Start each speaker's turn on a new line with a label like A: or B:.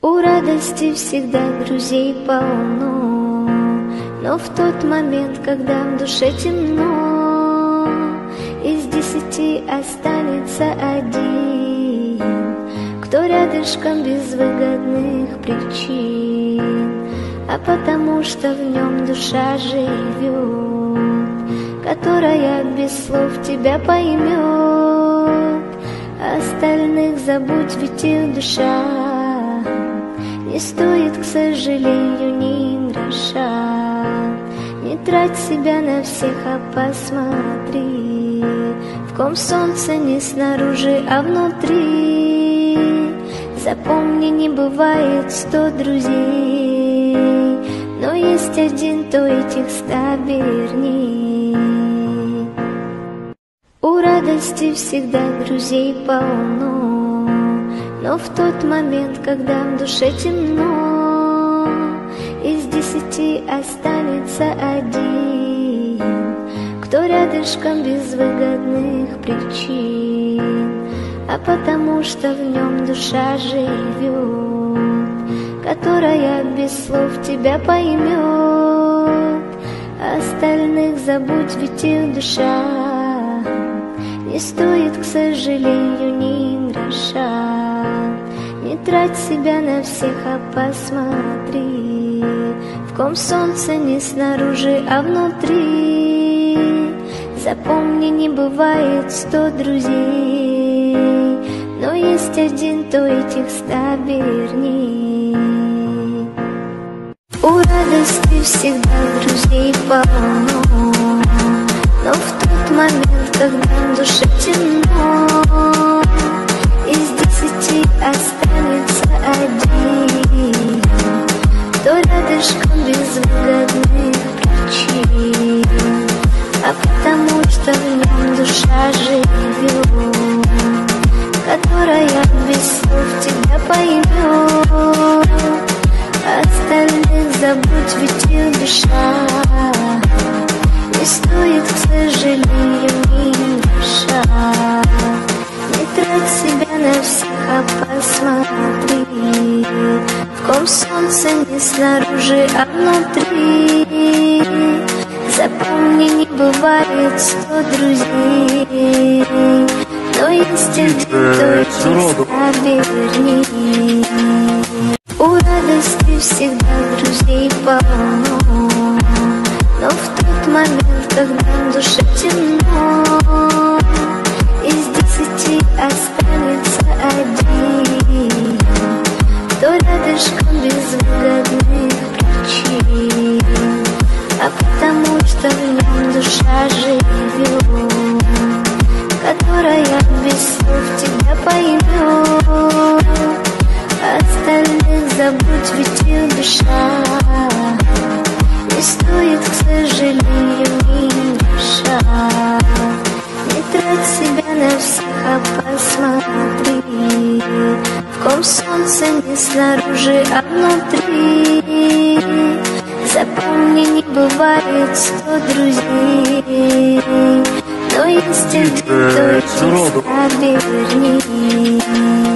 A: У радости всегда друзей полно, но в тот момент, когда в душе темно, из 10 останется один, кто рядышком без выгодных причин, а потому что в нем душа живет, которая без слов тебя поймет. Остальных забудь, ведь их душа не стоит, к сожалению, ни гроша. Не трать себя на всех, а посмотри, в ком солнце не снаружи, а внутри. Запомни, не бывает 100 друзей, но есть один, то этих 100 верней. У радости всегда друзей полно, но в тот момент, когда в душе темно, из 10 останется один, кто рядышком без выгодных причин, а потому что в нем душа живет, которая без слов тебя поймет. Остальных забудь, ведь их душа не стоит, к сожалению, ни гроша. Не трать себя на всех, а посмотри, в ком солнце не снаружи, а внутри. Запомни, не бывает 100 друзей, но есть один, то этих 100 верней. У радости всегда друзей полно, но в тот момент, когда в душе темно, из 10 останется один, кто рядышком без выгодных причин, а потому что в нем душа живет, которая без слов тебя поймет. Остальных забудь, ведь их душа не стоит, к сожалению, ни гроша. Не трать себя на всех, а посмотри, в ком солнце не снаружи, а внутри. Запомни, не бывает 100 друзей, но есть один, то этих 100 верней. У радости всегда друзей полно, но в тот момент, когда в душе темно, из 10 останется один, кто рядышком без выгодных причин, а потому что в нем душа живет, которая без слов тебя поймет. Остальных забудь, ведь их душа не стоит, к сожалению, ни гроша. Не трать себя на всех, а посмотри, в ком солнце не снаружи, а внутри. Запомни, не бывает 100 друзей, но есть один, то этих 100 верней.